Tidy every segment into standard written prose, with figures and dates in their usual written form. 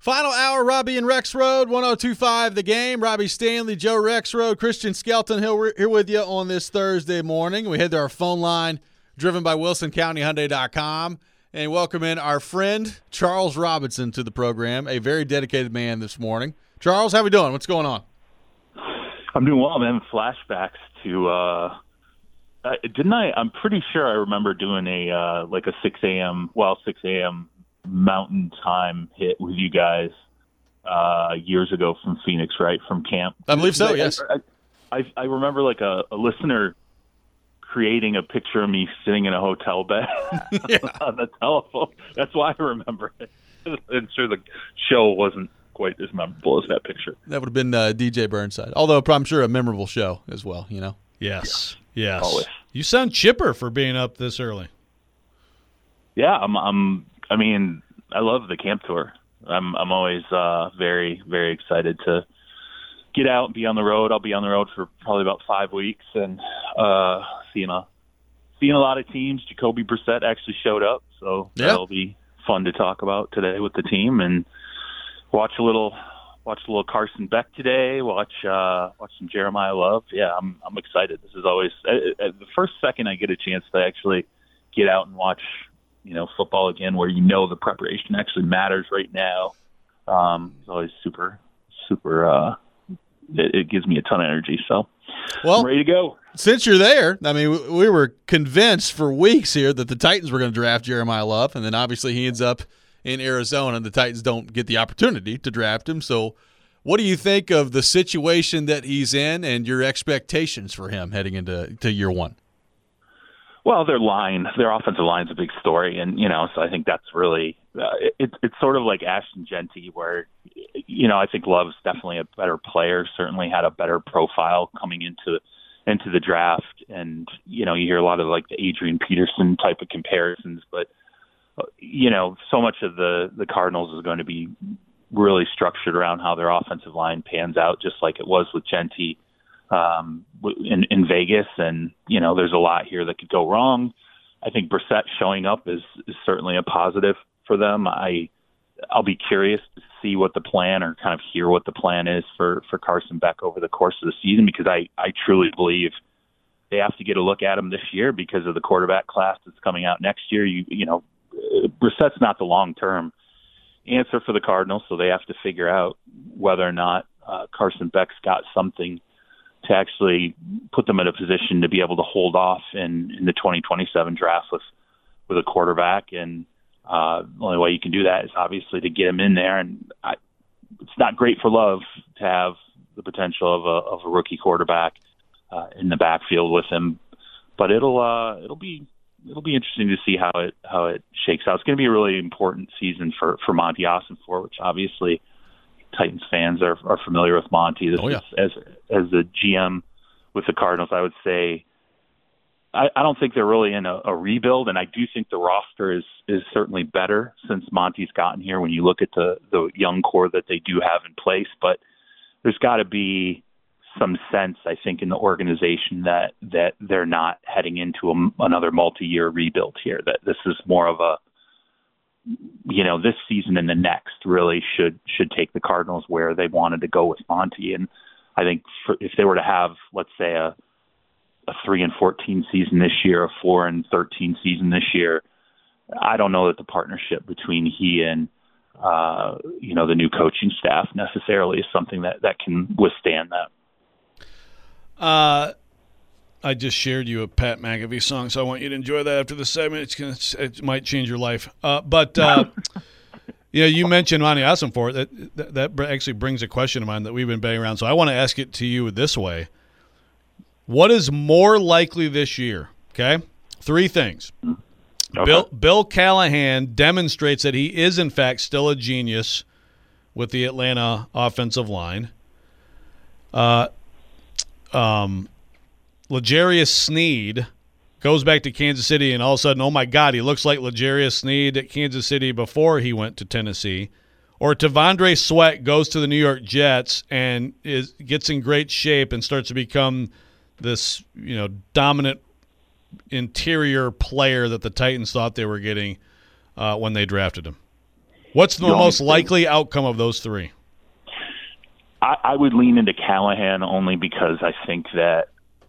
Final hour, Robbie and Rexrode, 102.5 The Game. Robbie Stanley, Joe Rexrode, Christian Skelton here with you on this Thursday morning. We head to our phone line, driven by WilsonCountyHyundai.com, and welcome in our friend Charles Robinson to the program, a very dedicated man this morning. Charles, how we doing? What's going on? I'm doing well. I'm having flashbacks to I'm pretty sure I remember doing a 6 a.m. Mountain Time hit with you guys years ago from Phoenix, right, from camp. I believe so, yes. I remember like a listener creating a picture of me sitting in a hotel bed on the telephone. That's why I remember it. I'm sure the show wasn't quite as memorable as that picture. That would have been DJ Burnside, although I'm sure a memorable show as well, you know? Yes. Always. You sound chipper for being up this early. Yeah, I love the camp tour. I'm always very, very excited to get out and be on the road. I'll be on the road for probably about 5 weeks and seeing a lot of teams. Jacoby Brissett actually showed up, so that'll be fun to talk about today with the team and watch a little Carson Beck today. Watch some Jeremiah Love. Yeah, I'm excited. This is always the first second I get a chance to actually get out and watch football again, where the preparation actually matters right now. It's always super. It gives me a ton of energy. So, I'm ready to go. Since you're there, we were convinced for weeks here that the Titans were going to draft Jeremiah Love, and then obviously he ends up in Arizona, and the Titans don't get the opportunity to draft him. So, what do you think of the situation that he's in, and your expectations for him heading into year one? Well, their offensive line is a big story, and so I think that's really it's sort of like Ashton Genty, where I think Love's definitely a better player, certainly had a better profile coming into the draft, and you hear a lot of like the Adrian Peterson type of comparisons, but so much of the Cardinals is going to be really structured around how their offensive line pans out, just like it was with Genty in Vegas, and there's a lot here that could go wrong. I think Brissett showing up is certainly a positive for them. I'll be curious to see what the plan, or kind of hear what the plan is for Carson Beck over the course of the season, because I truly believe they have to get a look at him this year because of the quarterback class that's coming out next year. Brissett's not the long-term answer for the Cardinals, so they have to figure out whether or not Carson Beck's got something to actually put them in a position to be able to hold off in the 2027 draft with a quarterback. And the only way you can do that is obviously to get him in there. And it's not great for Love to have the potential of a rookie quarterback in the backfield with him, but it'll be interesting to see how it shakes out. It's going to be a really important season for Monty Ossenfort, which obviously Titans fans are familiar with Monty. This is, as the GM with the Cardinals, I would say I don't think they're really in a rebuild, and I do think the roster is certainly better since Monty's gotten here when you look at the young core that they do have in place. But there's got to be some sense, I think, in the organization that they're not heading into another multi-year rebuild here, that this is more of a this season and the next really should take the Cardinals where they wanted to go with Monty. And I think if they were to have, let's say, a 3-14 season this year, a 4-13 season this year, I don't know that the partnership between he and the new coaching staff necessarily is something that can withstand that. I just shared you a Pat McAfee song, so I want you to enjoy that after the segment. It might change your life. But you mentioned Monty Ossenfort. That actually brings a question to mind that we've been banging around. So I want to ask it to you this way. What is more likely this year? Okay? 3 things. Okay. Bill Callahan demonstrates that he is, in fact, still a genius with the Atlanta offensive line. L'Jarius Sneed goes back to Kansas City, and all of a sudden, oh my God, he looks like L'Jarius Sneed at Kansas City before he went to Tennessee. Or T'Vondre Sweat goes to the New York Jets and gets in great shape and starts to become this dominant interior player that the Titans thought they were getting when they drafted him. What's the most likely outcome of those three? I would lean into Callahan only because I think that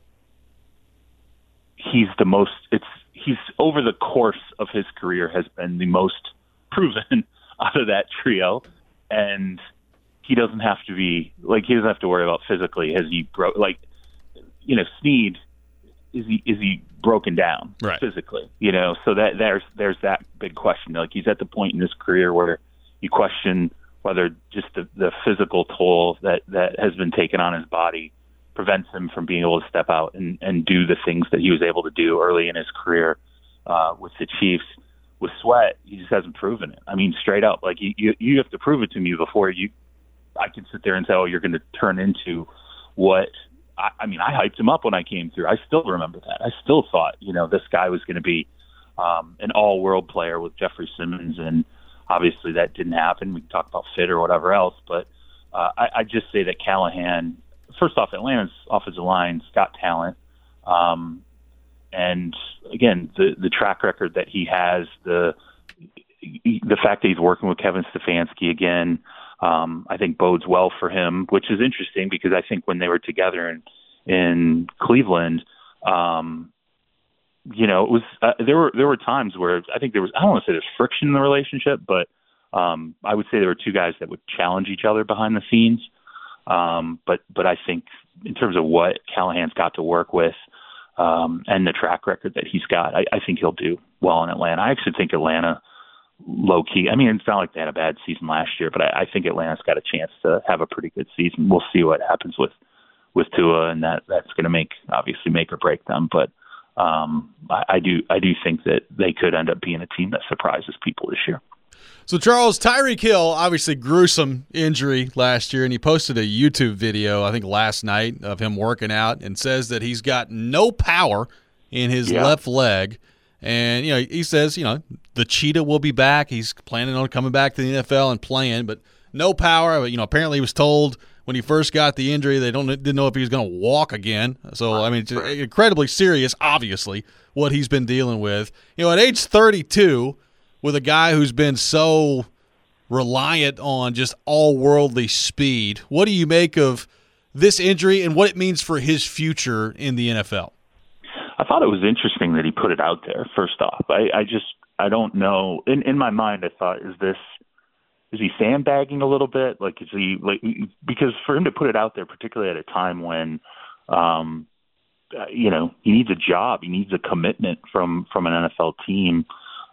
he's over the course of his career has been the most proven out of that trio, and he doesn't have to be he doesn't have to worry about physically. Has he Snead, is he broken down physically? So that there's that big question. He's at the point in his career where you question whether just the physical toll that has been taken on his body prevents him from being able to step out and do the things that he was able to do early in his career with the Chiefs. With Sweat, he just hasn't proven it. I mean, straight up, you have to prove it to me before I can sit there and say, oh, you're going to turn into what. I mean, I hyped him up when I came through. I still remember that. I still thought, this guy was going to be an all-world player with Jeffrey Simmons, and obviously that didn't happen. We can talk about fit or whatever else, but I just say that Callahan, first off, Atlanta's offensive line's got talent. And again, the track record that he has, the fact that he's working with Kevin Stefanski again, I think bodes well for him, which is interesting because I think when they were together in Cleveland, it was there were times where I think there was, I don't want to say there's friction in the relationship, but I would say there were two guys that would challenge each other behind the scenes. But I think in terms of what Callahan's got to work with and the track record that he's got, I think he'll do well in Atlanta. I actually think Atlanta, low key. I mean, it's not like they had a bad season last year, but I think Atlanta's got a chance to have a pretty good season. We'll see what happens with Tua, and that's going to obviously make or break them. But I do think that they could end up being a team that surprises people this year. So, Charles, Tyreek Hill, obviously gruesome injury last year, and he posted a YouTube video, I think last night, of him working out and says that he's got no power in his left leg. And, he says, the cheetah will be back. He's planning on coming back to the NFL and playing, but no power. But, apparently he was told when he first got the injury they didn't know if he was going to walk again. So, I mean, it's incredibly serious, obviously, what he's been dealing with. At age 32, with a guy who's been so reliant on just all-worldly speed, what do you make of this injury and what it means for his future in the NFL? I thought it was interesting that he put it out there, first off. I don't know. In my mind, I thought, is he sandbagging a little bit? Is he because for him to put it out there, particularly at a time when, he needs a job, he needs a commitment from an NFL team,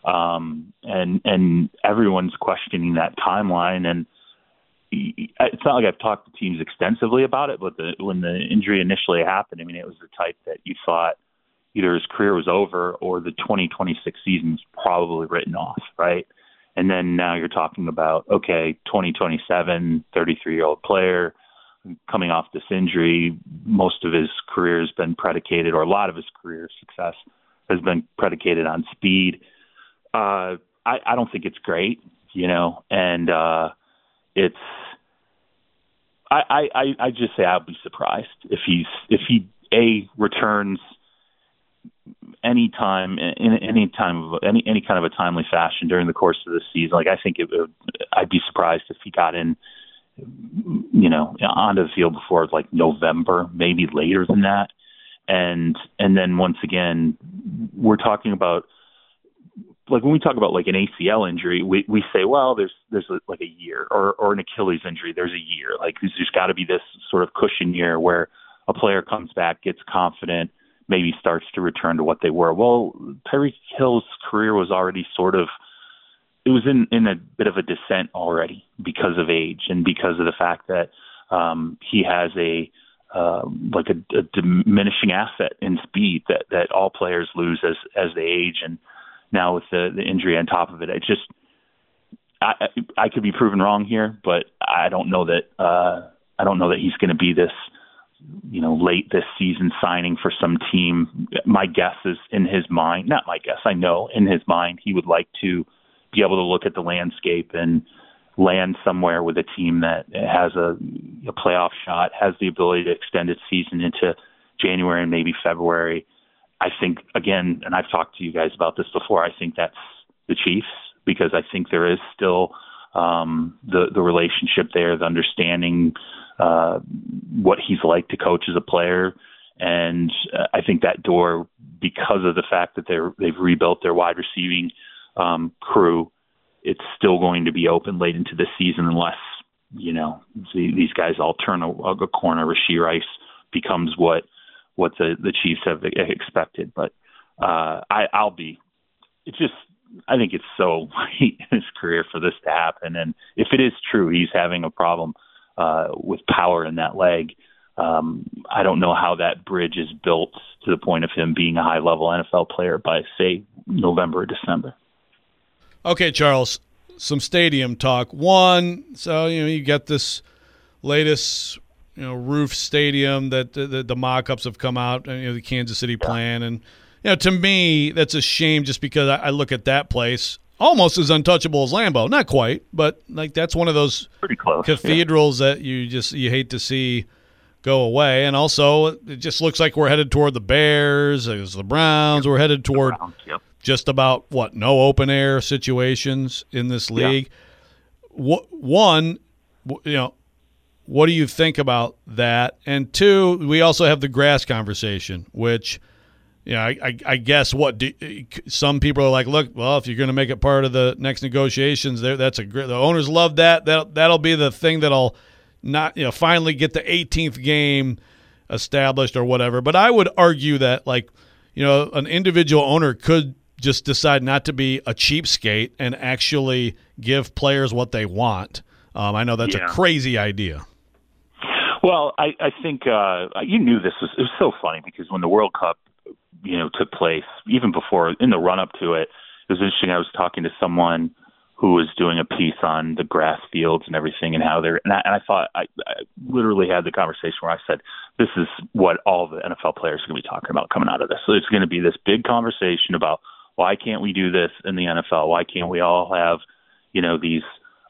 and everyone's questioning that timeline. And it's not like I've talked to teams extensively about it, but when the injury initially happened, I mean, it was the type that you thought either his career was over or the 2026 season's probably written off, right? And then now you're talking about, 2027, 33-year-old player coming off this injury. Most of his career has been predicated, or a lot of his career success has been predicated on speed. I don't think it's great, and it's. I just say I'll be surprised if he returns any kind of a timely fashion during the course of the season. I think I'd be surprised if he got in, onto the field before November, maybe later than that. And then once again, we're talking about when we talk about an ACL injury, we say, well, there's a year, or an Achilles injury, there's a year. There's got to be this sort of cushion year where a player comes back, gets confident, maybe starts to return to what they were. Well, Tyreek Hill's career was already it was in a bit of a descent already because of age and because of the fact that he has a diminishing asset in speed that all players lose as they age. And now with the injury on top of it, I could be proven wrong here, but I don't know that he's going to be this, late this season signing for some team. My guess is in his mind, not my guess, I know in his mind, he would like to be able to look at the landscape and land somewhere with a team that has a playoff shot, has the ability to extend its season into January and maybe February. I think, again, and I've talked to you guys about this before, I think that's the Chiefs, because I think there is still the relationship there, the understanding what he's like to coach as a player. And I think that door, because of the fact that they've rebuilt their wide receiving crew, it's still going to be open late into the season unless, these guys all turn a corner. Rashee Rice becomes what the Chiefs have expected. But I think it's so late in his career for this to happen. And if it is true, he's having a problem with power in that leg. I don't know how that bridge is built to the point of him being a high-level NFL player by, say, November or December. Okay, Charles, some stadium talk. One, so you get this latest roof stadium that the mock-ups have come out, the Kansas City plan, and to me that's a shame just because I look at that place almost as untouchable as Lambeau. Not quite, but like that's one of those pretty close cathedrals that you hate to see go away. And also it just looks like we're headed toward the Bears, as the Browns. We're headed toward just about no open air situations in this league. What do you think about that? And two, we also have the grass conversation, which I guess some people are like, look, well, if you're going to make it part of the next negotiations, the owners love that. That'll be the thing that'll not finally get the 18th game established or whatever. But I would argue that an individual owner could just decide not to be a cheapskate and actually give players what they want. I know that's a crazy idea. Well, I think you knew it was so funny because when the World Cup took place, even before, in the run-up to it, it was interesting. I was talking to someone who was doing a piece on the grass fields and everything and how they're – and I thought I literally had the conversation where I said, this is what all the NFL players are going to be talking about coming out of this. So it's going to be this big conversation about why can't we do this in the NFL? Why can't we all have, these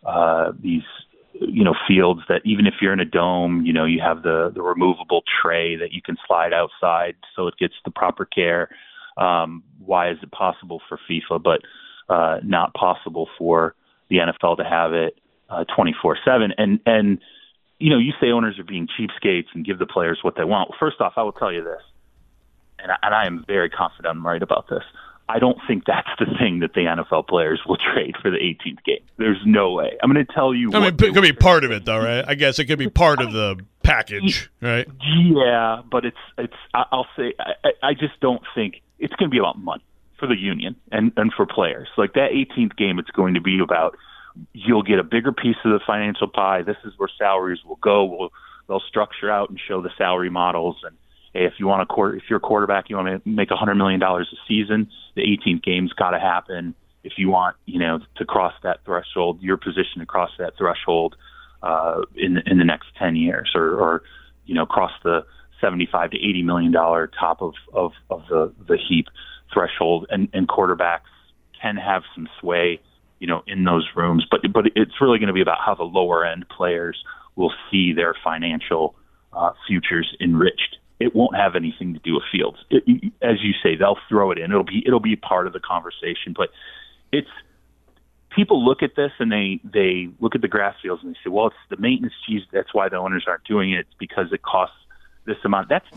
fields that even if you're in a dome, you have the removable tray that you can slide outside so it gets the proper care. Why is it possible for FIFA, but not possible for the NFL to have it 24/7? And you say owners are being cheapskates and give the players what they want. Well, first off, I will tell you this, and I am very confident I'm right about this. I don't think that's the thing that the NFL players will trade for the 18th game. There's no way. I'm going to tell you. I mean, it could be part of it, though, right? I guess it could be part of the package, right? Yeah, but I'll say, I just don't think it's going to be about money for the union and for players. Like that 18th game, it's going to be about you'll get a bigger piece of the financial pie. This is where salaries will go. They'll structure out and show the salary models and. Hey, if you're a quarterback, you want to make $100 million a season, the 18th game's got to happen. If you want, to cross that threshold, your position to cross that threshold in the next 10 years, or cross the $75 to $80 million top of the heap threshold, and quarterbacks can have some sway, in those rooms. But it's really going to be about how the lower end players will see their financial futures enriched. It won't have anything to do with fields. As you say, they'll throw it in. It'll be part of the conversation. But people look at this and they look at the grass fields and they say, well, it's the maintenance fees. That's why the owners aren't doing it. It's because it costs this amount. It's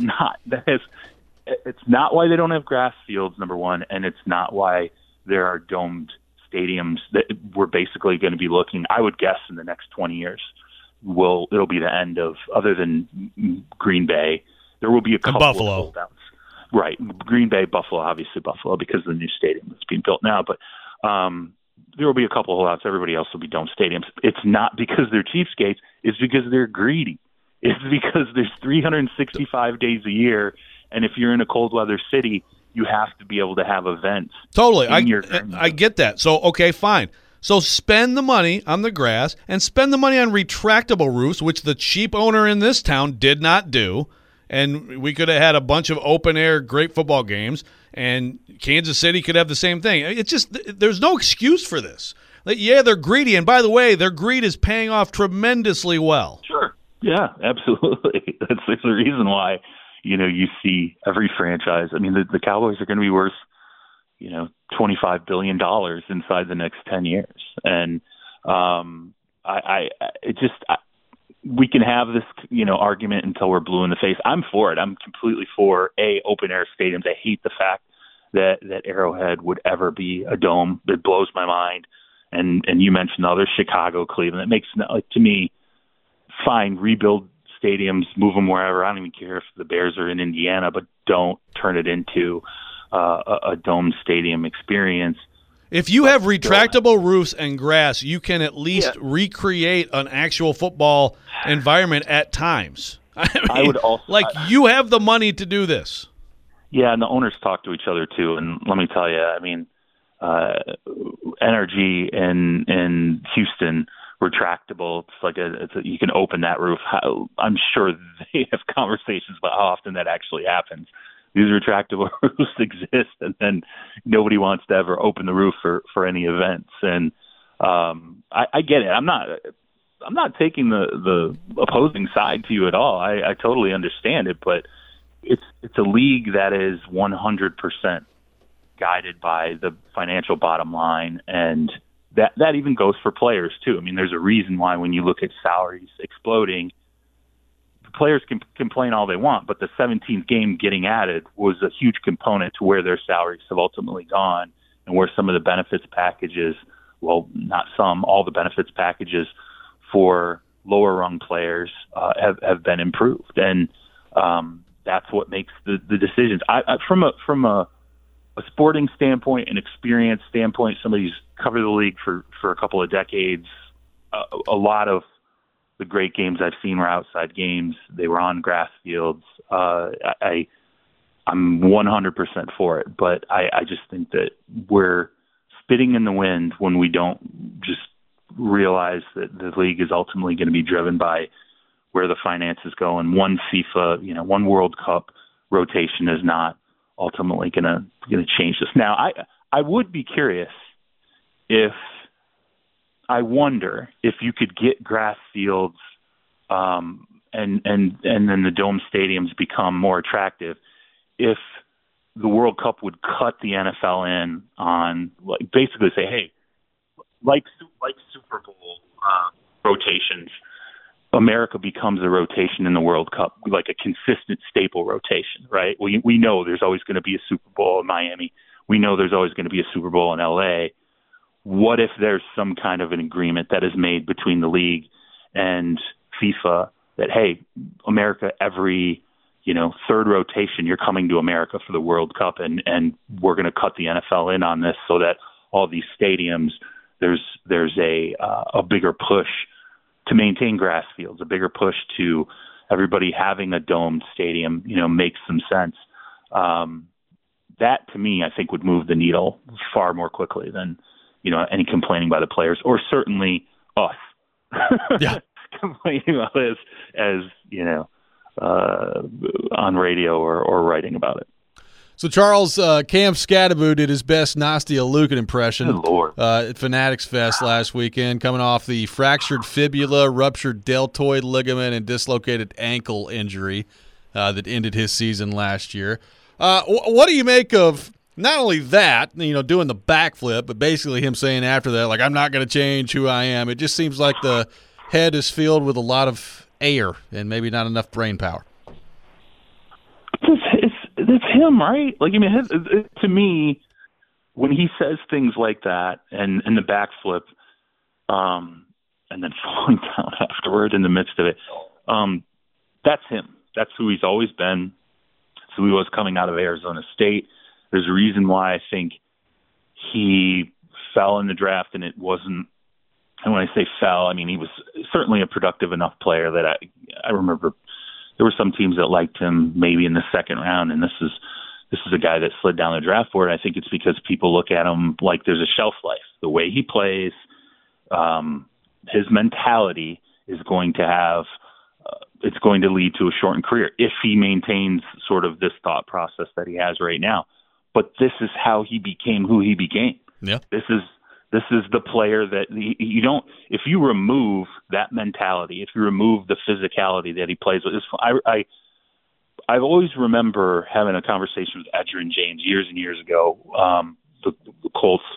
not why they don't have grass fields, number one, and it's not why there are domed stadiums that we're basically going to be looking, I would guess, in the next 20 years. It'll be the end of, other than Green Bay, there will be a couple of holdouts. Right. Green Bay, Buffalo, obviously Buffalo because of the new stadium that's being built now. But there will be a couple of holdouts. Everybody else will be dome stadiums. It's not because they're cheapskates. It's because they're greedy. It's because there's 365 days a year. And if you're in a cold weather city, you have to be able to have events. Totally. I get that. So, okay, fine. So spend the money on the grass and spend the money on retractable roofs, which the cheap owner in this town did not do. And we could have had a bunch of open-air great football games, and Kansas City could have the same thing. It's just there's no excuse for this. Yeah, they're greedy, and by the way, their greed is paying off tremendously well. Sure. Yeah, absolutely. That's the reason why, you see every franchise. I mean, the Cowboys are going to be worth, $25 billion inside the next 10 years. And We can have this, argument until we're blue in the face. I'm for it. I'm completely for open air stadiums. I hate the fact that Arrowhead would ever be a dome. It blows my mind. And you mentioned others, Chicago, Cleveland. It makes, to me, fine, rebuild stadiums, move them wherever. I don't even care if the Bears are in Indiana, but don't turn it into a dome stadium experience. If you have retractable roofs and grass, you can at least recreate an actual football environment at times. I would also you have the money to do this. Yeah, and the owners talk to each other too. And let me tell you, NRG in Houston, retractable. It's like you can open that roof. I'm sure they have conversations about how often that actually happens. These retractable roofs exist, and then nobody wants to ever open the roof for any events. And I get it. I'm not taking the opposing side to you at all. I totally understand it, but it's a league that is 100% guided by the financial bottom line, and that even goes for players too. There's a reason why when you look at salaries exploding, players can complain all they want, but the 17th game getting added was a huge component to where their salaries have ultimately gone, and where some of the benefits packages, well, not some, all the benefits packages for lower rung players have been improved. And that's what makes the decisions. From a sporting standpoint, an experience standpoint, somebody who's covered the league for a couple of decades, a lot of the great games I've seen were outside games. They were on grass fields. I'm 100% for it, but I just think that we're spitting in the wind when we don't just realize that the league is ultimately going to be driven by where the finances go, and one FIFA, one World Cup rotation is not ultimately going to change this. Now, I would be curious I wonder if you could get grass fields and then the dome stadiums become more attractive, if the World Cup would cut the NFL in on, basically say, hey, like Super Bowl rotations, America becomes a rotation in the World Cup, like a consistent staple rotation, right? We know there's always going to be a Super Bowl in Miami. We know there's always going to be a Super Bowl in LA. What if there's some kind of an agreement that is made between the league and FIFA that, hey, America, every third rotation, you're coming to America for the World Cup, and we're going to cut the NFL in on this so that all these stadiums, there's a bigger push to maintain grass fields, a bigger push to everybody having a domed stadium, makes some sense. That to me, I think, would move the needle far more quickly than any complaining by the players, or certainly us. Yeah. Complaining about this as on radio or writing about it. So, Charles, Cam Scadaboo did his best Nastia Lukin impression at Fanatics Fest last weekend, coming off the fractured fibula, ruptured deltoid ligament, and dislocated ankle injury that ended his season last year. What do you make of not only that, doing the backflip, but basically him saying after that, I'm not going to change who I am? It just seems like the head is filled with a lot of air and maybe not enough brain power. It's him, right? To me, when he says things like that and the backflip, and then falling down afterward in the midst of it, that's him. That's who he's always been. That's who he was coming out of Arizona State. There's a reason why I think he fell in the draft, and it wasn't. And when I say fell, I mean he was certainly a productive enough player that I remember there were some teams that liked him maybe in the second round, and this is a guy that slid down the draft board. I think it's because people look at him like there's a shelf life. The way he plays, his mentality is going to have. It's going to lead to a shortened career if he maintains sort of this thought process that he has right now. But this is how he became who he became. Yeah. This is the player that you don't. If you remove that mentality, if you remove the physicality that he plays with, I always remember having a conversation with Edgerrin James years and years ago. The Colts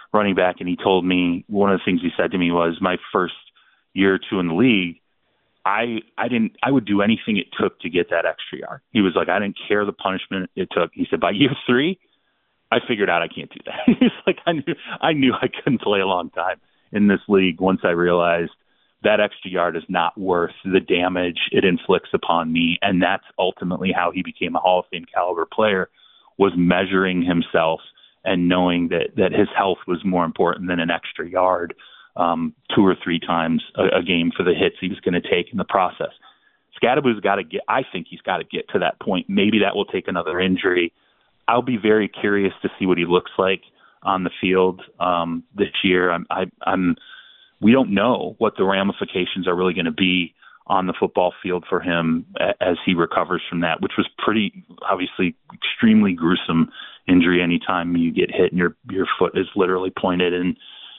running back, and he told me, one of the things he said to me was, my first year or two in the league, I would do anything it took to get that extra yard. He was like, I didn't care the punishment it took. He said, by year 3, I figured out I can't do that. He's like, I knew I couldn't play a long time in this league once I realized that extra yard is not worth the damage it inflicts upon me. And that's ultimately how he became a Hall of Fame caliber player, was measuring himself and knowing that his health was more important than an extra yard 2 or 3 times a game for the hits he was going to take in the process. Skattebo's got to get, I think he's got to get to that point. Maybe that will take another injury. I'll be very curious to see what he looks like on the field this year. We don't know what the ramifications are really going to be on the football field for him as he recovers from that, which was pretty, obviously, extremely gruesome injury. Anytime you get hit and your foot is literally pointed in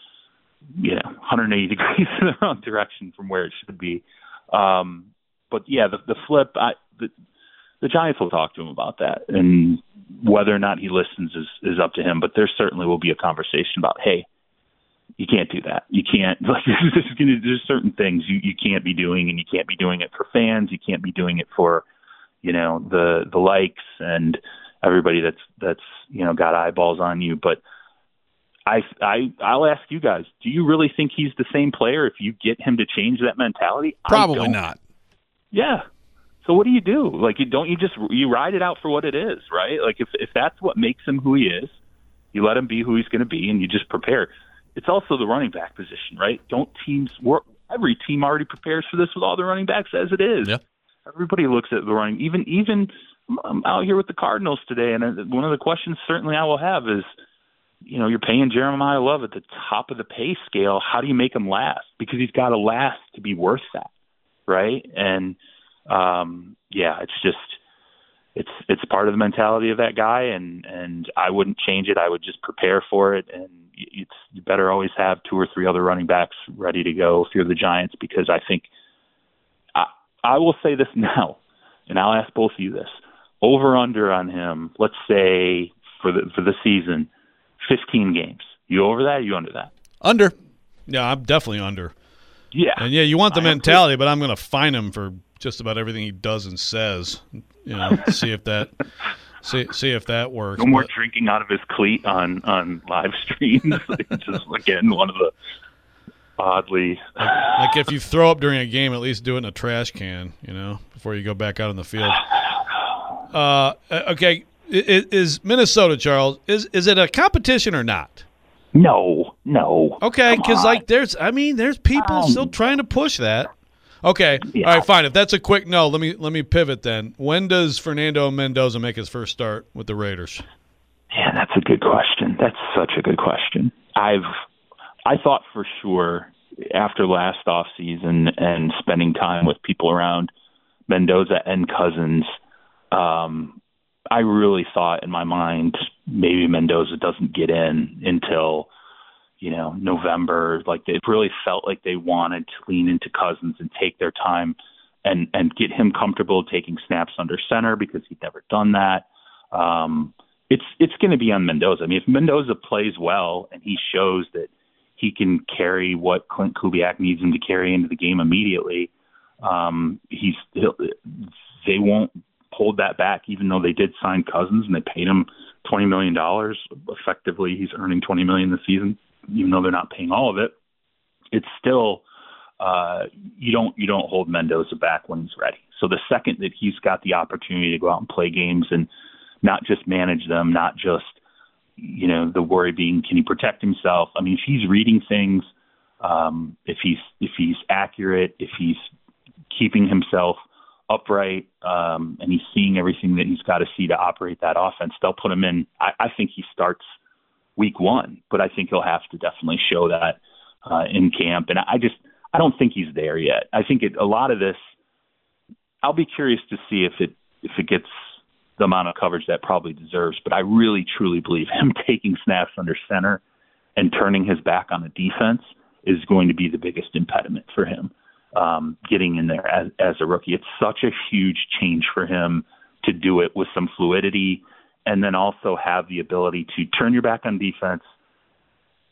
180 degrees in the wrong direction from where it should be. But yeah, the flip, the Giants will talk to him about that, and whether or not he listens is up to him. But there certainly will be a conversation about, hey, you can't do that. You can't, like, there's certain things you can't be doing, and you can't be doing it for fans. You can't be doing it for, the likes and everybody that's got eyeballs on you. But I'll ask you guys, do you really think he's the same player if you get him to change that mentality? Probably not. Yeah. So what do you do? Like, you ride it out for what it is, right? Like, if that's what makes him who he is, you let him be who he's going to be, and you just prepare. It's also the running back position, right? Every team already prepares for this with all the running backs as it is. Yeah. Everybody looks at the running. Even I'm out here with the Cardinals today, and one of the questions certainly I will have is, you're paying Jeremiah Love at the top of the pay scale. How do you make him last? Because he's got to last to be worth that, right? And it's just it's part of the mentality of that guy, and I wouldn't change it. I would just prepare for it, and you better always have 2 or 3 other running backs ready to go if you're the Giants, because I think I will say this now, and I'll ask both of you this: over under on him, let's say for the season, 15 games. You over that or you under that? Under. Yeah, I'm definitely under. Yeah. And yeah, you want the mentality, but I'm going to fine him for just about everything he does and says. See if that works. No more drinking out of his cleat on live streams. Just again, one of the oddly like if you throw up during a game, at least do it in a trash can, before you go back out on the field. Okay. Is Minnesota, Charles, is it a competition or not? No. Okay, because there's people still trying to push that. Okay, yeah. All right, fine. If that's a quick no, let me pivot then. When does Fernando Mendoza make his first start with the Raiders? Yeah, that's a good question. That's such a good question. I thought for sure after last offseason and spending time with people around Mendoza and Cousins, I really thought in my mind maybe Mendoza doesn't get in until, November. Like, it really felt like they wanted to lean into Cousins and take their time and get him comfortable taking snaps under center, because he'd never done that. It's going to be on Mendoza. I mean, if Mendoza plays well and he shows that he can carry what Clint Kubiak needs him to carry into the game immediately, they won't hold that back, even though they did sign Cousins and they paid him $20 million. Effectively, he's earning $20 million this season, even though they're not paying all of it. It's still you don't hold Mendoza back when he's ready. So the second that he's got the opportunity to go out and play games and not just manage them, not just the worry being, can he protect himself? I mean, if he's reading things, if he's accurate, if he's keeping himself upright, and he's seeing everything that he's got to see to operate that offense, they'll put him in. I think he starts week 1, but I think he'll have to definitely show that in camp. And I don't think he's there yet. I think a lot of this, I'll be curious to see if it gets the amount of coverage that probably deserves, but I really truly believe him taking snaps under center and turning his back on the defense is going to be the biggest impediment for him getting in there as a rookie. It's such a huge change for him to do it with some fluidity, and then also have the ability to turn your back on defense,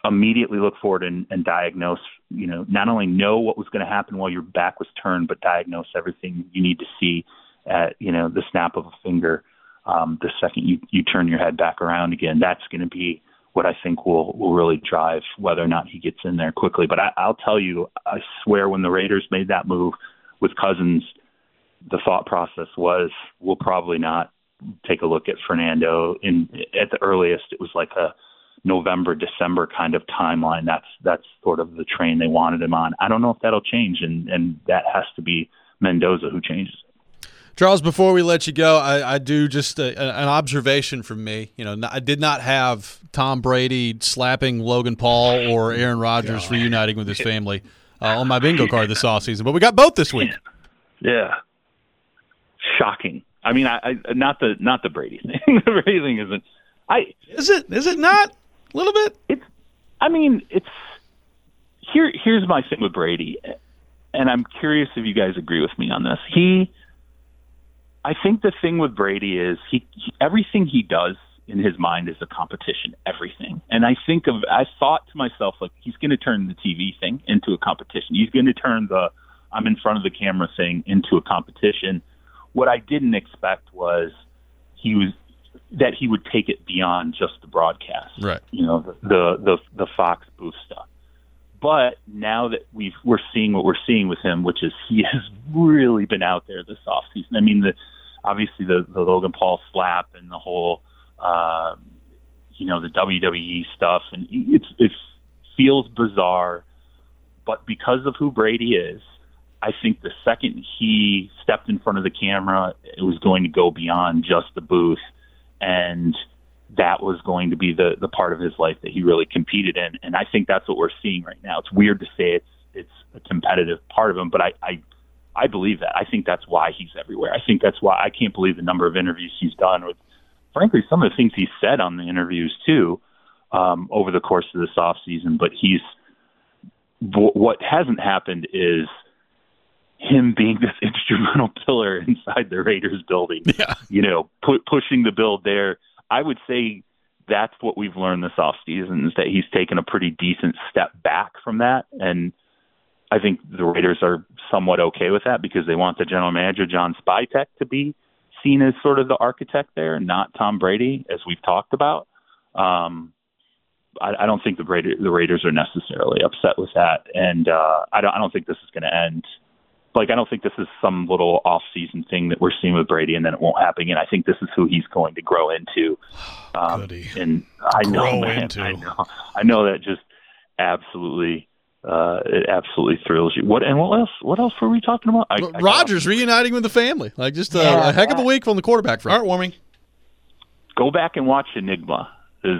immediately look forward and diagnose, not only know what was going to happen while your back was turned, but diagnose everything you need to see at, the snap of a finger. The second you turn your head back around again, that's going to be what I think will really drive whether or not he gets in there quickly. But I'll tell you, I swear when the Raiders made that move with Cousins, the thought process was, we'll probably not take a look at Fernando at the earliest. It was like a November, December kind of timeline. That's sort of the train they wanted him on. I don't know if that'll change, and that has to be Mendoza who changes it. Charles, before we let you go, I do just an observation from me. I did not have Tom Brady slapping Logan Paul or Aaron Rodgers reuniting with his family on my bingo card this offseason, but we got both this week. Yeah. Shocking. I mean, I not the Brady thing. The Brady thing isn't. Is it not a little bit? Here's my thing with Brady, and I'm curious if you guys agree with me on this. I think the thing with Brady is everything he does in his mind is a competition. Everything, and I thought to myself, like, he's going to turn the TV thing into a competition. He's going to turn the I'm in front of the camera thing into a competition. What I didn't expect was that he would take it beyond just the broadcast, right? The Fox booth stuff. But now that we're seeing what we're seeing with him, which is he has really been out there this offseason. I mean, obviously the Logan Paul slap and the whole, the WWE stuff, and it feels bizarre. But because of who Brady is, I think the second he stepped in front of the camera, it was going to go beyond just the booth, and that was going to be the part of his life that he really competed in. And I think that's what we're seeing right now. It's weird to say it's a competitive part of him, but I believe that. I think that's why he's everywhere. I think that's why I can't believe the number of interviews he's done with, frankly, some of the things he said on the interviews too, over the course of this offseason. But what hasn't happened is him being this instrumental pillar inside the Raiders building, pushing the build there. I would say that's what we've learned this offseason, is that he's taken a pretty decent step back from that. And I think the Raiders are somewhat okay with that because they want the general manager, John Spytek, to be seen as sort of the architect there, not Tom Brady, as we've talked about. I don't think the Raiders are necessarily upset with that. And I don't think this is going to end. Like, I don't think this is some little off-season thing that we're seeing with Brady and then it won't happen again. I think this is who he's going to grow into. And I know that just absolutely it absolutely thrills you. What else were we talking about? Rodgers reuniting with the family. Like, just a heck of a week from the quarterback front. Heartwarming. Go back and watch Enigma. His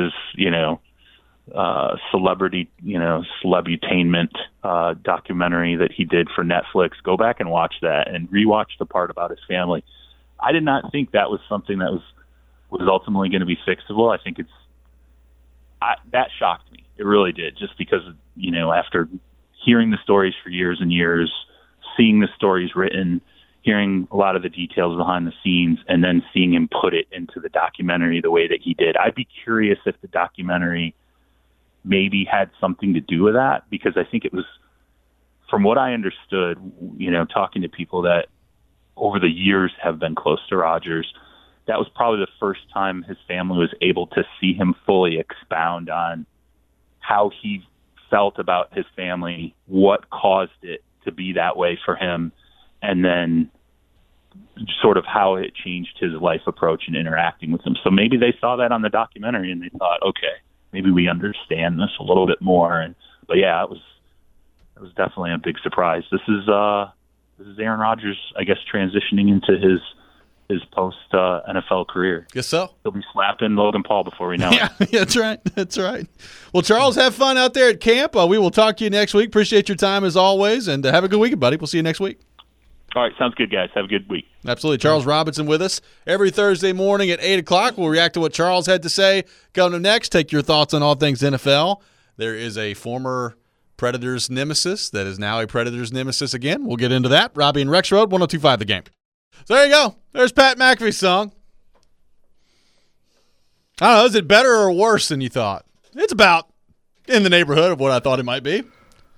celebrity, celebutainment documentary that he did for Netflix. Go back and watch that and rewatch the part about his family. I did not think that was something that was ultimately going to be fixable. I think that shocked me. It really did, just because, after hearing the stories for years and years, seeing the stories written, hearing a lot of the details behind the scenes, and then seeing him put it into the documentary the way that he did. I'd be curious if the documentary maybe had something to do with that, because I think it was, from what I understood, talking to people that over the years have been close to Rodgers, that was probably the first time his family was able to see him fully expound on how he felt about his family, what caused it to be that way for him, and then sort of how it changed his life approach and interacting with him. So maybe they saw that on the documentary and they thought, okay, maybe we understand this a little bit more. But yeah, it was definitely a big surprise. This is Aaron Rodgers, I guess, transitioning into his post NFL career. Guess so. He'll be slapping Logan Paul before we know it. Yeah, that's right. Well, Charles, have fun out there at camp. We will talk to you next week. Appreciate your time as always, and have a good weekend, buddy. We'll see you next week. All right, sounds good, guys. Have a good week. Absolutely. Charles Robinson with us every Thursday morning at 8 o'clock. We'll react to what Charles had to say. Coming up next, take your thoughts on all things NFL. There is a former Predators nemesis that is now a Predators nemesis again. We'll get into that. Robbie and Rex Road, 102.5 The Game. So there you go. There's Pat McAfee's song. I don't know, is it better or worse than you thought? It's about in the neighborhood of what I thought it might be.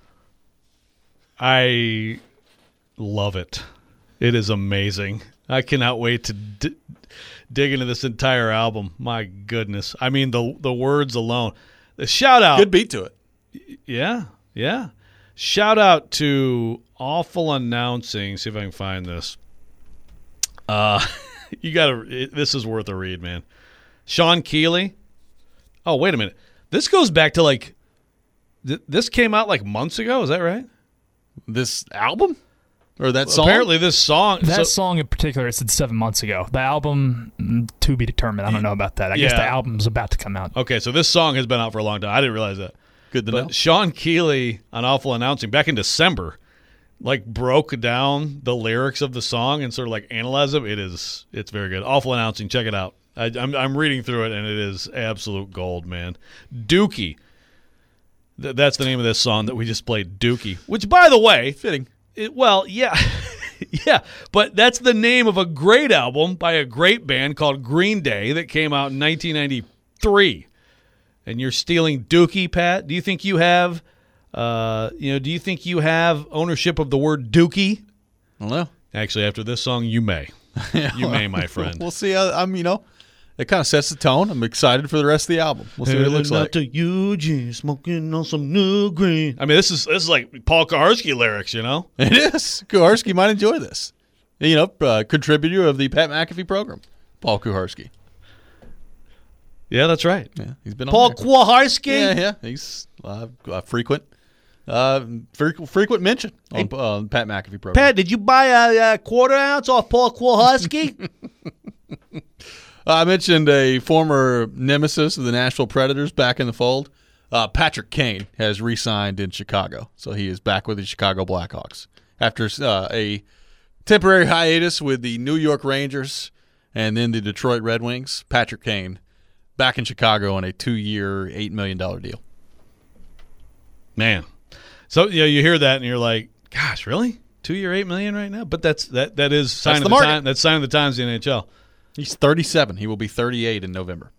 I love it. It is amazing. I cannot wait to dig into this entire album. My goodness. I mean, the words alone. The shout out. Good beat to it. Yeah. Shout out to Awful Announcing. See if I can find this. This is worth a read, man. Sean Keeley. Oh, wait a minute. This goes back to this came out months ago. Is that right? This album? Or that song? Apparently this song. That song in particular, it said 7 months ago. The album, to be determined. I don't know about that. I guess the album's about to come out. Okay, so this song has been out for a long time. I didn't realize that. Good to know. Sean Keeley on Awful Announcing back in December, broke down the lyrics of the song and sort of analyzed them. It's very good. Awful Announcing, check it out. I'm reading through it and it is absolute gold, man. Dookie. That's the name of this song that we just played, Dookie. Which, by the way, fitting. Yeah, but that's the name of a great album by a great band called Green Day that came out in 1993. And you're stealing Dookie, Pat? Do you think you have, ownership of the word Dookie? I don't know. Actually, after this song, you may. You may, my friend. We'll see. It kind of sets the tone. I'm excited for the rest of the album. We'll see what it looks like. To Eugene, smoking on some new green. I mean, this is like Paul Kuharsky lyrics, you know? It is. Kuharsky might enjoy this. Contributor of the Pat McAfee program, Paul Kuharsky. Yeah, that's right. Yeah, he's been Paul on Kuharsky. Yeah, he's frequent mention on Pat McAfee program. Pat, did you buy a quarter ounce off Paul Kuharsky? I mentioned a former nemesis of the Nashville Predators back in the fold. Patrick Kane has re-signed in Chicago, so he is back with the Chicago Blackhawks after a temporary hiatus with the New York Rangers and then the Detroit Red Wings. Patrick Kane back in Chicago on a 2-year, $8 million deal. Man, so you hear that and you're like, "Gosh, really? 2-year, $8 million right now?" But that is sign of the time. That's sign of the times in the NHL. He's 37. He will be 38 in November.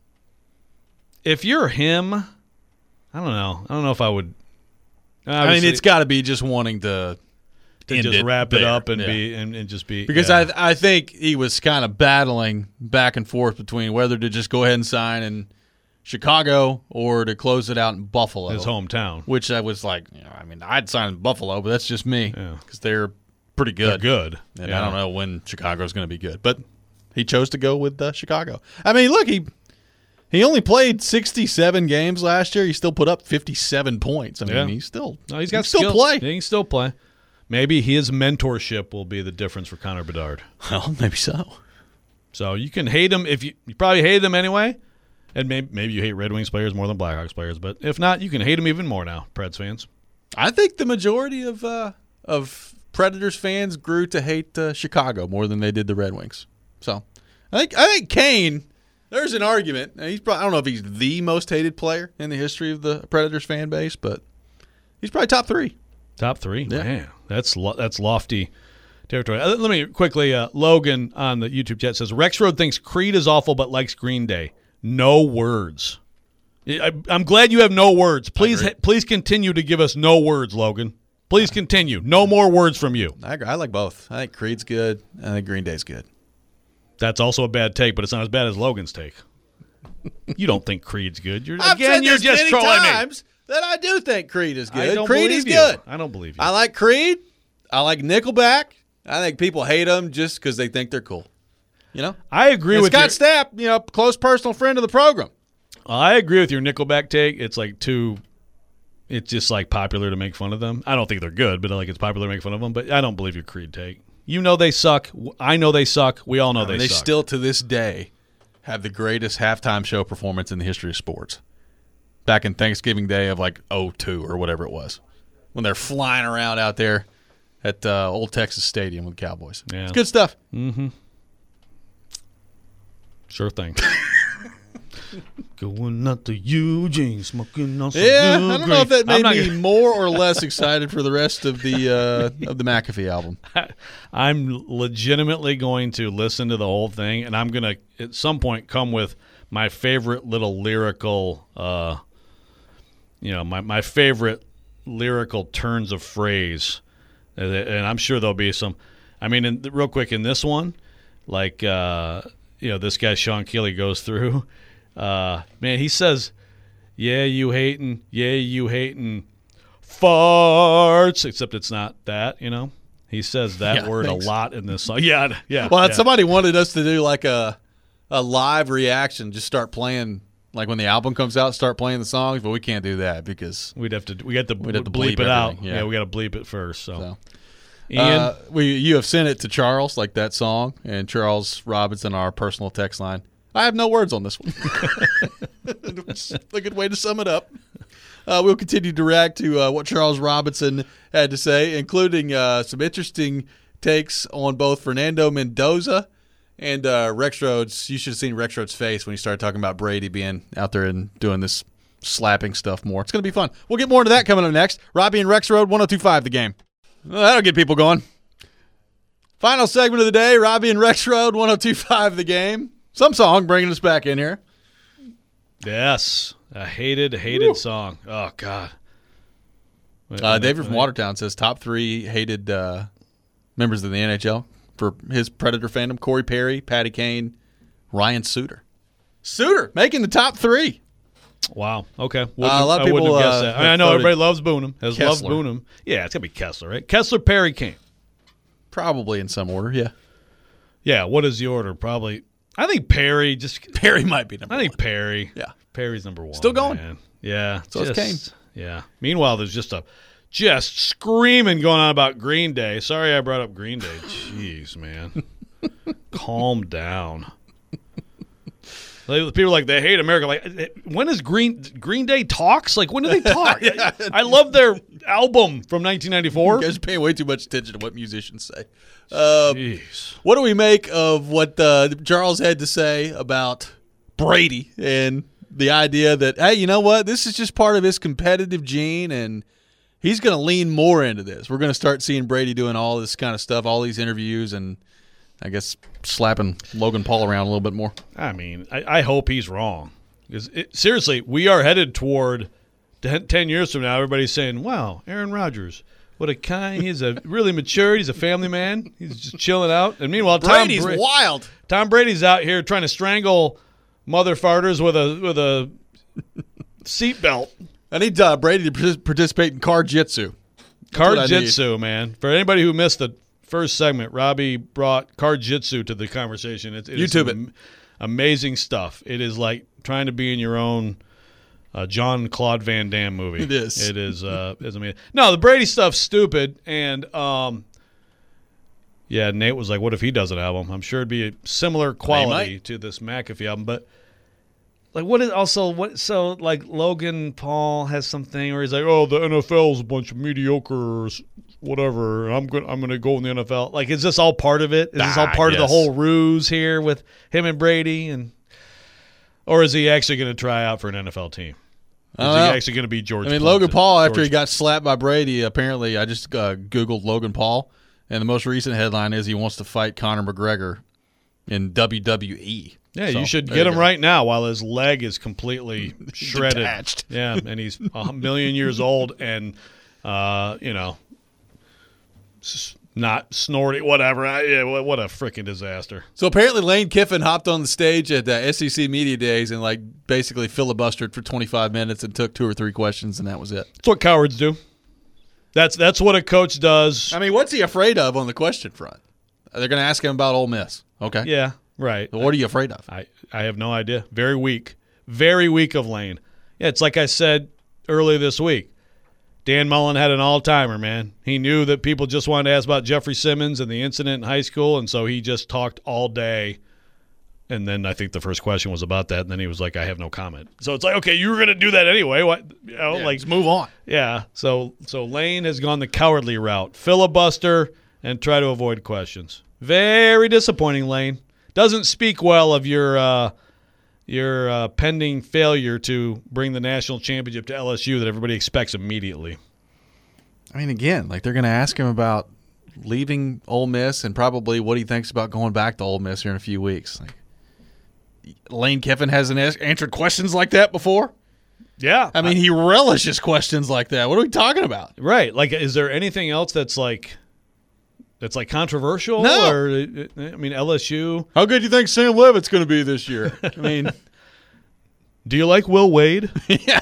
If you're him, I don't know. I don't know if I would. It's got to be just wanting to just wrap it up and be and just be, because I think he was kind of battling back and forth between whether to just go ahead and sign in Chicago or to close it out in Buffalo, his hometown. Which I was like, I'd sign in Buffalo, but that's just me because they're pretty good. They're good, and I don't know when Chicago's going to be good, but he chose to go with Chicago. I mean, look, he only played 67 games last year. He still put up 57 points. I mean, he's still he's got still play. Yeah, he can still play. Maybe his mentorship will be the difference for Connor Bedard. Well, maybe so. So you can hate him if you probably hated him anyway, and maybe you hate Red Wings players more than Blackhawks players. But if not, you can hate him even more now, Preds fans. I think the majority of Predators fans grew to hate Chicago more than they did the Red Wings. So I think Kane. There's an argument. I don't know if he's the most hated player in the history of the Predators fan base, but he's probably top 3. Top 3? Yeah. Man, that's lofty territory. Let me quickly, Logan on the YouTube chat says, Rexroad thinks Creed is awful but likes Green Day. No words. I'm glad you have no words. Please continue to give us no words, Logan. Please continue. No more words from you. I like both. I think Creed's good. I think Green Day's good. That's also a bad take, but it's not as bad as Logan's take. You don't think Creed's good. I've said this many times that I do think Creed is good. Creed is good. I don't believe you. I like Creed. I like Nickelback. I think people hate them just because they think they're cool. I agree with Scott Stapp, close personal friend of the program. I agree with your Nickelback take. It's it's just popular to make fun of them. I don't think they're good, but it's popular to make fun of them. But I don't believe your Creed take. You know they suck. I know they suck. We all know they suck. They still, to this day, have the greatest halftime show performance in the history of sports. Back in Thanksgiving Day of 2002 or whatever it was, when they're flying around out there at Old Texas Stadium with the Cowboys. Yeah. It's good stuff. Mm-hmm. Sure thing. Going out to Eugene, smoking on some I don't know if that made me more or less excited for the rest of the McAfee album. I'm legitimately going to listen to the whole thing, and I'm going to, at some point, come with my favorite little lyrical my favorite lyrical turns of phrase, and I'm sure there'll be some. I mean, real quick in this one, like this guy Sean Keeley goes through. Man, he says, "Yeah, you hating farts," except it's not that. He says that word a lot in this song. Yeah. Well, somebody wanted us to do like a live reaction, just start playing. Like when the album comes out, start playing the songs, but we can't do that because we have to bleep it out. Yeah, we got to bleep it first. So. Ian, you have sent it to Charles, like that song, and Charles Robinson, our personal text line. I have no words on this one. It's a good way to sum it up. We'll continue to react to what Charles Robinson had to say, including some interesting takes on both Fernando Mendoza and Rex Rhodes. You should have seen Rex Rhodes' face when he started talking about Brady being out there and doing this slapping stuff more. It's going to be fun. We'll get more into that coming up next. Robbie and Rex Road, 102.5 The Game. Well, that'll get people going. Final segment of the day, Robbie and Rex Road, 102.5 The Game. Some song bringing us back in here. Yes, a hated song. Oh, God. David from Watertown says top 3 hated members of the NHL for his Predator fandom: Corey Perry, Patty Kane, Ryan Suter. Suter making the top 3. Wow. Okay. A lot of people wouldn't have guessed that. I know everybody loves Boonham. Loves Kessler. Boonham. Yeah, it's gonna be Kessler, right? Kessler, Perry, Kane. Probably in some order. Yeah. Yeah. What is the order? Probably. I think Perry. Perry might be number 1. I think Perry. Yeah. Perry's number 1. Still going. Man. Yeah. So is Kane. Yeah. Meanwhile, there's just screaming going on about Green Day. Sorry I brought up Green Day. Jeez, man. Calm down. People are like, they hate America. Like, when is Green Day talks? Like, when do they talk? Yeah. I love their album from 1994. You guys are paying way too much attention to what musicians say. Jeez. What do we make of what Charles had to say about Brady and the idea that, hey, you know what? This is just part of his competitive gene, and he's going to lean more into this. We're going to start seeing Brady doing all this kind of stuff, all these interviews, and I guess slapping Logan Paul around a little bit more. I mean, I hope he's wrong. Because seriously, we are headed toward 10 years from now, everybody's saying, wow, Aaron Rodgers, what a kind. He's a really matured. He's a family man. He's just chilling out. And meanwhile, Brady's wild. Tom Brady's out here trying to strangle mother farters with a seatbelt. I need Brady to participate in car jitsu. Car jitsu, man. For anybody who missed the first segment, Robbie brought car jitsu to the conversation. It YouTube is amazing stuff. It is like trying to be in your own Jean-Claude Van Damme movie. It is. It is amazing. No, the Brady stuff's stupid, and Nate was like, what if he does an album? I'm sure it'd be a similar quality to this McAfee album, but like like Logan Paul has something where he's like, oh, the NFL's a bunch of mediocre whatever. I'm gonna go in the NFL. Like, is this all part of it? Is this all part of the whole ruse here with him and Brady, or is he actually going to try out for an NFL team? Is he actually going to be George? Logan Paul, after he got slapped by Brady, apparently I just Googled Logan Paul, and the most recent headline is he wants to fight Conor McGregor in WWE. Yeah, so, you should get him right now while his leg is completely shredded. Detached. Yeah, and he's 1,000,000 years old, and not snorting, whatever. What a freaking disaster. So apparently Lane Kiffin hopped on the stage at SEC Media Days and basically filibustered for 25 minutes and took 2 or 3 questions, and that was it. That's what cowards do. That's what a coach does. I mean, what's he afraid of on the question front? They're going to ask him about Ole Miss. Okay. Yeah, right. So what are you afraid of? I have no idea. Very weak. Very weak of Lane. Yeah, it's like I said earlier this week. Dan Mullen had an all-timer, man. He knew that people just wanted to ask about Jeffrey Simmons and the incident in high school, and so he just talked all day. And then I think the first question was about that, and then he was like, I have no comment. So it's like, okay, you were going to do that anyway. What? Let's move on. Yeah, so Lane has gone the cowardly route. Filibuster and try to avoid questions. Very disappointing, Lane. Doesn't speak well of your pending failure to bring the national championship to LSU that everybody expects immediately. I mean, again, they're going to ask him about leaving Ole Miss and probably what he thinks about going back to Ole Miss here in a few weeks. Lane Kiffin hasn't answered questions like that before. Yeah. I mean, he relishes questions like that. What are we talking about? Right. Like, is there anything else that's like controversial? No. Or, I mean, LSU. How good do you think Sam Levitt's going to be this year? I mean, Do you like Will Wade? yeah.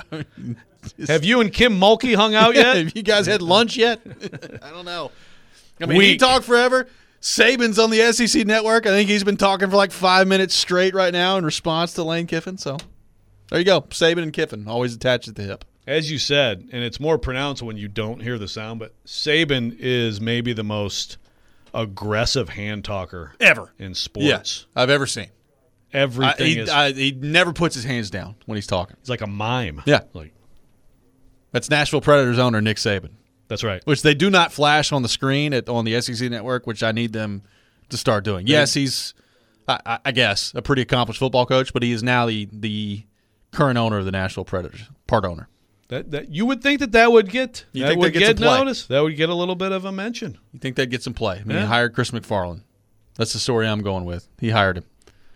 Have you and Kim Mulkey hung out yet? Have you guys had lunch yet? I don't know. I mean, he talked forever. Saban's on the SEC network. I think he's been talking for like 5 minutes straight right now in response to Lane Kiffin. So there you go. Saban and Kiffin, always attached at the hip. As you said, and it's more pronounced when you don't hear the sound, but Saban is maybe the most aggressive hand talker Ever. in sports. Yes, I've ever seen. Everything He never puts his hands down when he's talking. he's like a mime. Yeah. Like, That's Nashville Predators owner Nick Saban, that's right. which they do not flash on the screen on the SEC network, which I need them to start doing. Yes, he's, I guess, a pretty accomplished football coach, but he is now the current owner of the Nashville Predators, part owner. That you would think that would get You that think would they'd get some play? notice. That would get a little bit of a mention. You think they'd get some play? I mean, Yeah. he hired Chris McFarland. That's the story I'm going with. He hired him.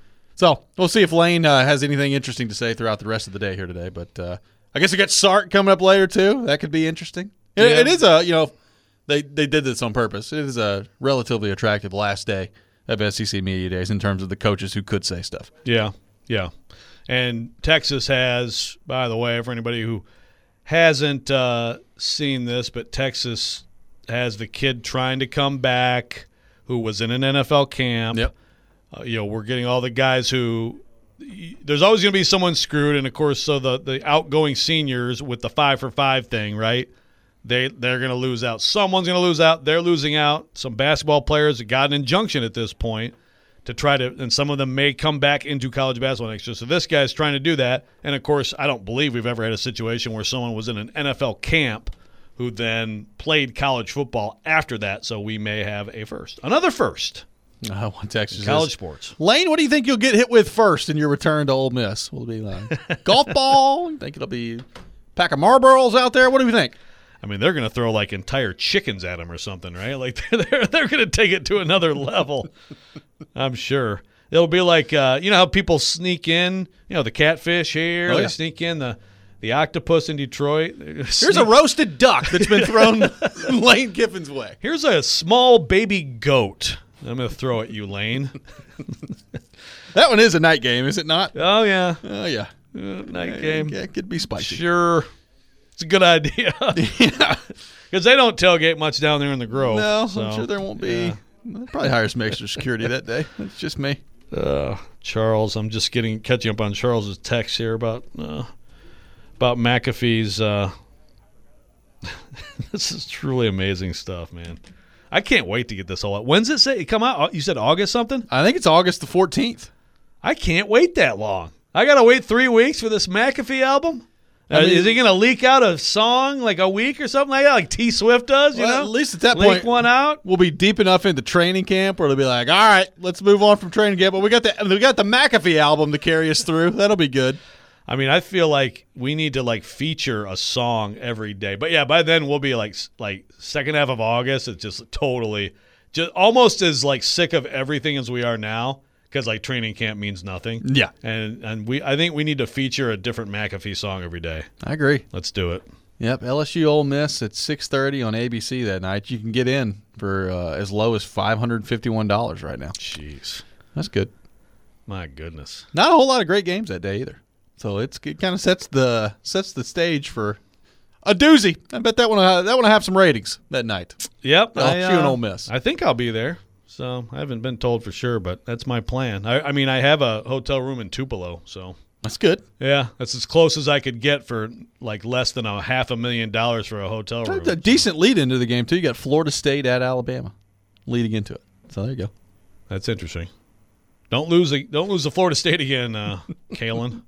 So we'll see if Lane has anything interesting to say throughout the rest of the day here today. But I guess we got Sark coming up later too. That could be interesting. It- Yeah. It is they did this on purpose. It is a relatively attractive last day of SEC Media Days in terms of the coaches who could say stuff. Yeah, yeah. And Texas has, by the way, for anybody who hasn't seen this, but Texas has the kid trying to come back who was in an NFL camp. Yep. We're getting all the guys who there's always going to be someone screwed, and of course, so the outgoing seniors with the 5-for-5 thing, right? They're going to lose out. Someone's going to lose out. They're losing out. Some basketball players have got an injunction at this point to try to, and some of them may come back into college basketball next year. So this guy's trying to do that. And of course, I don't believe we've ever had a situation where someone was in an NFL camp who then played college football after that. So we may have another first. Texas College is. sports. Lane, what do you think you'll get hit with first in your return to Ole Miss? Will it be like golf ball? You think it'll be a pack of Marlboros out there? What do you think? I mean, they're going to throw like entire chickens at him or something, right? Like they're going to take it to another level. I'm sure it'll be like you know how people sneak in, the catfish here. Oh, They yeah. sneak in the octopus in Detroit. Here's a roasted duck that's been thrown Lane Kiffin's way. Here's a small baby goat. I'm going to throw at you, Lane. That one is a night game, is it not? Oh yeah, Oh, yeah. night game. Yeah, it could be spicy. Sure, it's a good idea Yeah. because they don't tailgate much down there in the Grove. No, so, I'm sure there won't be. yeah. They'll probably hire some extra security that day. It's just me. Charles, I'm just catching up on Charles's text here about McAfee's. This is truly amazing stuff, man. I can't wait to get this all out. When's it say it come out? You said August something? I think it's August the 14th. I can't wait that long. I got to wait 3 weeks for this McAfee album? I mean- Is he going to leak out a song like a week or something like that, like T Swift does? Well, at least at that leak point, one out. we'll be deep enough into training camp where it'll be like, all right, let's move on from training camp. But we got the McAfee album to carry us through. That'll be good. I mean, I feel like we need to like feature a song every day. But yeah, by then we'll be like second half of August. It's just totally, just almost as like sick of everything as we are now because like training camp means nothing. Yeah, And I think we need to feature a different McAfee song every day. I agree. Let's do it. Yep, LSU Ole Miss at 6:30 on ABC that night. You can get in for as low as $551 right now. Jeez, That's good. my goodness. Not a whole lot of great games that day either. So it kind of sets the stage for a doozy. I bet that one will have some ratings that night. Yep, LSU and Ole Miss. I think I'll be there. So I haven't been told for sure, but that's my plan. I mean, I have a hotel room in Tupelo, so. That's good. Yeah, that's as close as I could get for like less than $500,000 for a hotel room. That's a decent lead into the game too. You got Florida State at Alabama leading into it. So there you go. That's interesting. Don't lose the Florida State again, Kalen.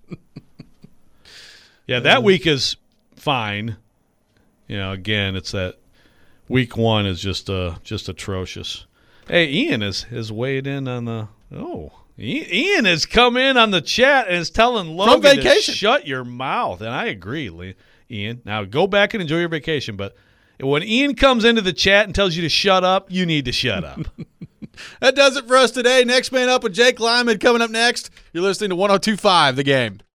Yeah, that week is fine. Again, it's that week one is just atrocious. Hey, Ian has weighed in on the Ian has come in on the chat and is telling Logan to vacation. shut your mouth, and I agree, Ian. Now go back and enjoy your vacation, but when Ian comes into the chat and tells you to shut up, you need to shut up. That does it for us today. Next Man Up with Jake Lyman coming up next. You're listening to 102.5 The Game.